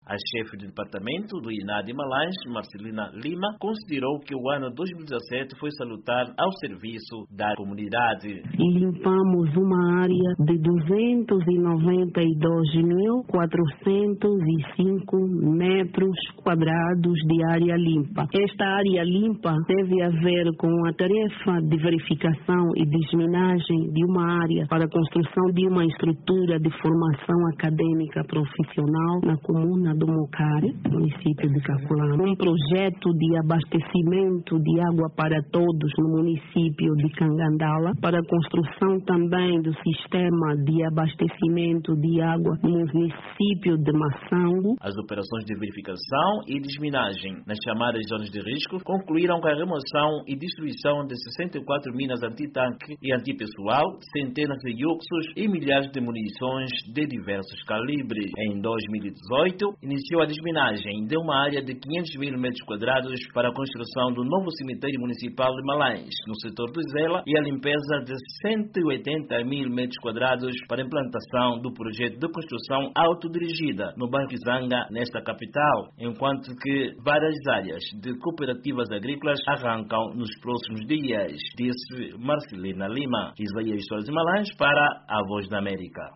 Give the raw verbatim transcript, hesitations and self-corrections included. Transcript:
A chefe do departamento do I N A de Malães, Marcelina Lima, considerou que o ano dois mil e dezassete foi salutar ao serviço da comunidade. E limpamos uma área de duzentos e noventa e dois mil quatrocentos e cinco metros quadrados de área limpa. Esta área limpa deve haver com a tarefa de verificação e desminagem de uma área para a construção de uma estrutura de formação acadêmica profissional na comuna do Mocari, município de Caculama. Um projeto de abastecimento de água para todos no município de Cangandala, para a construção também do sistema de abastecimento de água no município de Massango. As operações de verificação e desminagem nas chamadas zonas de risco concluíram com a remoção e destruição de sessenta e quatro minas antitanque e antipessoal, centenas de yuxos e milhares de munições de diversos calibres. Em dois mil e dezoito, iniciou a desminagem de uma área de quinhentos mil metros quadrados para a construção do novo cemitério municipal de Malães, no setor do Zela, e a limpeza de cento e oitenta mil metros quadrados para a implantação do projeto de construção autodirigida no Banco Zanga, nesta capital, enquanto que várias áreas de cooperativas agrícolas arrancam nos próximos dias, disse Marcelina Lima. Isaías Soares de Malães para a Voz da América.